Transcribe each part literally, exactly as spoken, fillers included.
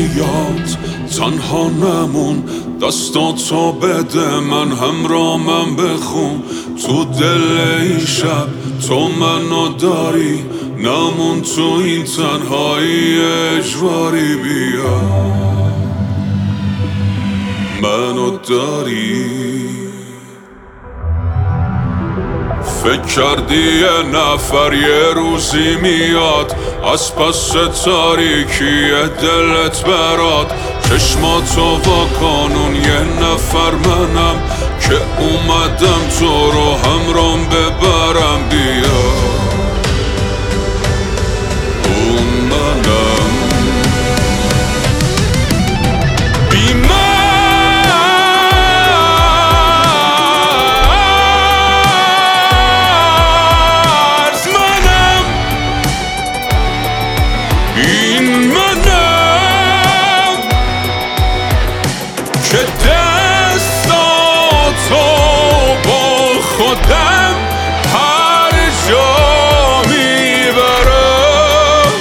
میاد تنها نمون، دستاتو بده من همرامم بخون. تو دل این شب تو منو داری، نمون تو این تنهایی اجباری. بیا منو داری. فکر کردی یه نفر یه روزی میاد از پس تاریکی دلت برات. چشماتو واکنون یه نفر منم که اومدم تو رو همرام ببرم. بیا اون منم. بی مرز منم، این منم که دستاتو با خودم هر جا میبرم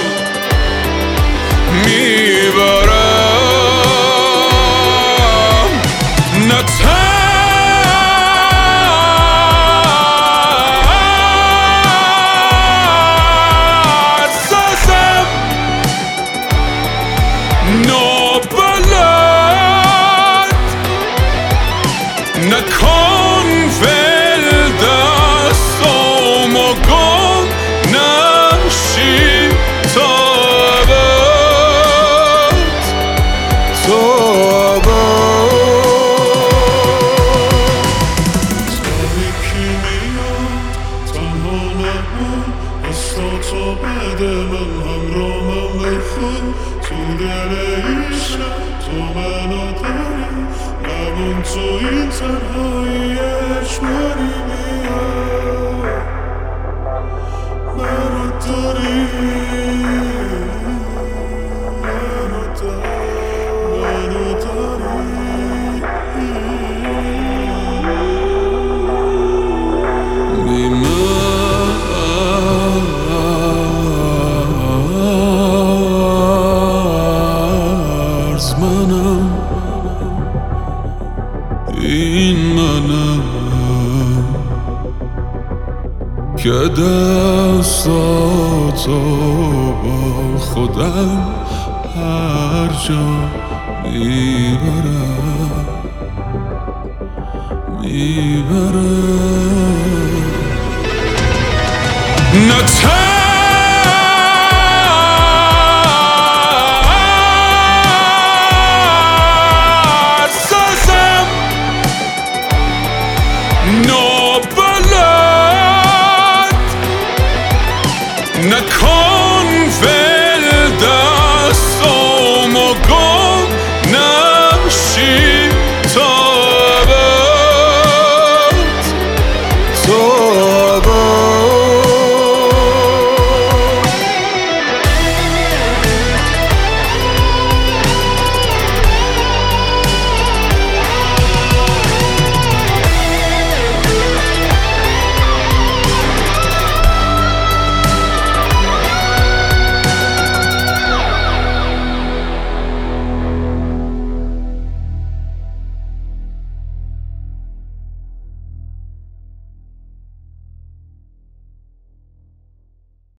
میبرم. نه ترسم نابلد، نکن ول دستام و گم نشی تا ابد، تا ابد. تاریکی میاد تنها نمون، دستاتو بده من همرامم بخون. تو دل این شب تو منو داری، نمون تو این تنهایی اجباری. بیا منو داری، منو داری، منو داری. بی مرز منم، این منم که دستاتو با خودم هر جا میبرم میبرم. نه ترسم نابلد، نکن